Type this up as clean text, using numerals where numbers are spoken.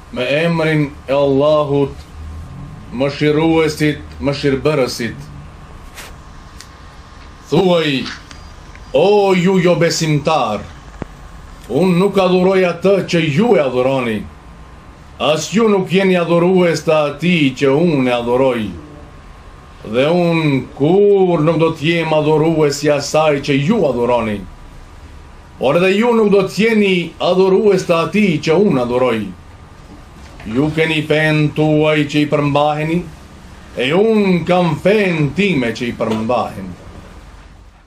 Me emrin e Allahut, mëshiruesit, mëshirbërësit. Thuaj, o ju jo besimtar, unë nuk adhuroj atë që ju e adhuroni, as ju nuk jeni adhurues të atij që unë e adhuroj, dhe unë kur nuk do t'jem adhurues i asaj që ju adhuroni, por edhe ju nuk do t'jeni adhurues të atij që unë adhuroj. Ju keni fen tuaj që i përmbaheni, e unë kam fen time që i përmbahen.